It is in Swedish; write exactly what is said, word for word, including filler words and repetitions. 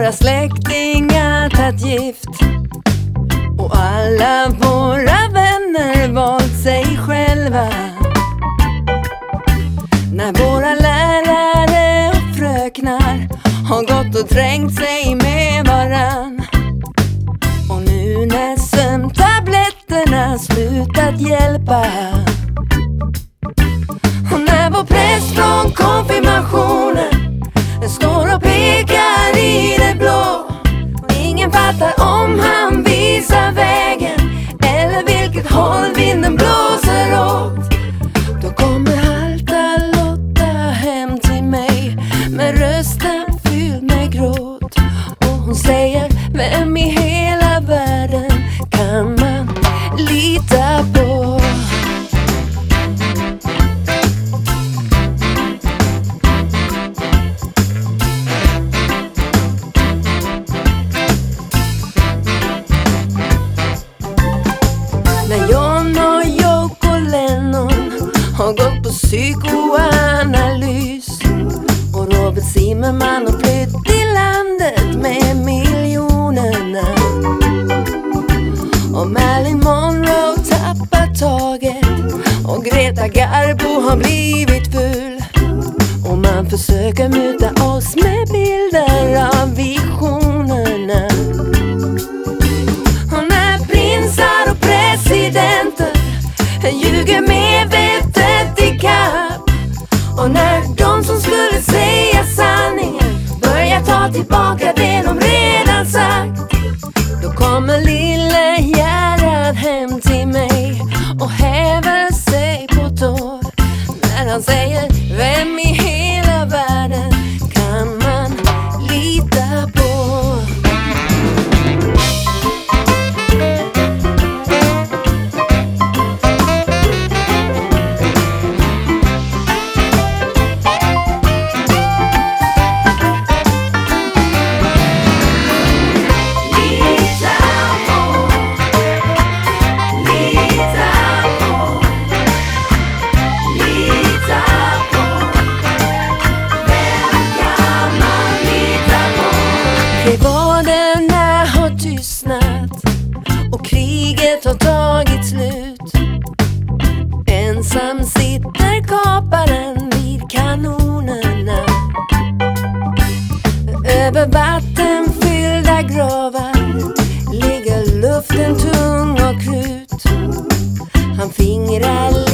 Våra släktingar tagit gift och alla våra vänner valt sig själva. När våra lärare och fröknar har gått och trängt sig med varann. Och nu när sömntabletterna slutat hjälpa, och när vår präst från konfirmationen står och pekar i det blå, och ingen fattar om han visar vägen eller vilket håll vinden blåser åt, då kommer halta Lotta hem till mig med rösten fylld med gråt. Och hon säger, vem i hela världen kan man lita på? När John och Yoko Lennon har gått på psykoanalys och Robert Zimmerman har flytt till landet med miljonerna, och Marilyn Monroe tappat taget och Greta Garbo har blivit ful, och man försöker muta oss med bilder av visionerna. Och när prinsar och presidenter ljuger medvetet i kapp, och när de som skulle säga sanningen börjar ta tillbaka det de redan sagt, då kommer lille Gerhard hem till mig och häver sig på tår när han säger, vem i hela världen kan man lita på? Krevaderna har tystnat och kriget har tagit slut. Ensam sitter kaparen vid kanonerna. Över vattenfyllda gravar ligger luften tung och krut. Han fingrar